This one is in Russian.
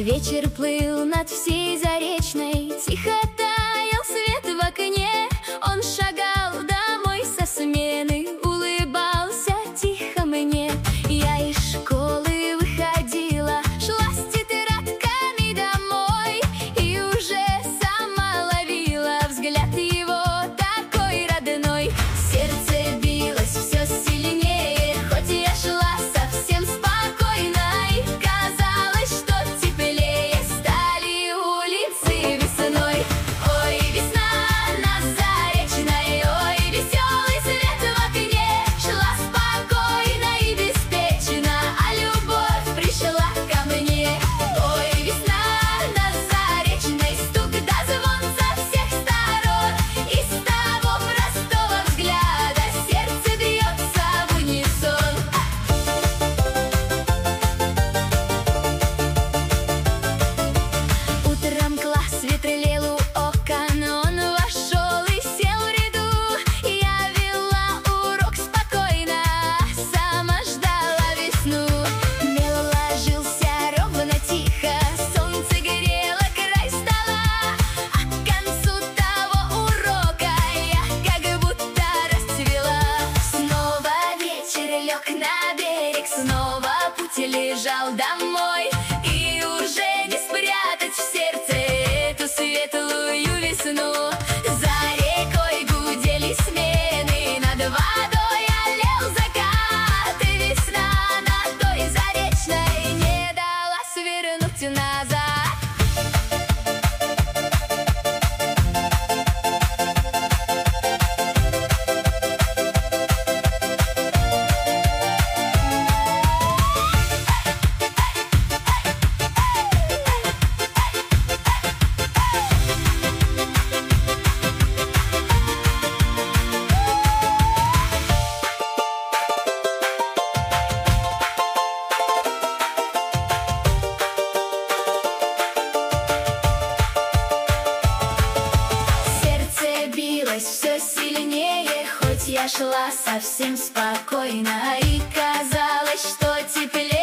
Вечер плыл над всей Заречной, тихо таял свет в окне. Он шагал домой со смены, улыбался тихо мне. Я из школы выходила, шла с тетрадками домой, и уже сама ловила взгляд его такой родной. Сердце билось все сильнее, хоть я шла совсем спокойно, и казалось, что теплее стали улицы весной. Ой, весна на Заречной, ой, веселый свет в окне. Шла спокойно и беспечно, а любовь пришла ко мне. Ой, весна на Заречной, стук да звон со всех сторон. Из того простого взгляда сердце бьется в унисон. Утром класс ветрелел у окон, он вошел и сел в ряду. Я вела урок спокойно, сама ждала весну. Мел ложился ровно тихо, солнце грело край стола. А к концу того урока я как будто расцвела. Снова вечер лег на берег, снова путь лежал домой. И уже не спрятать в сердце эту светлую весну. За рекой гудели смены, над водой алел закат. И весна на той Заречной не дала свернуть назад. Сердце билось все сильнее, хоть я шла совсем спокойно, и казалось, что теплее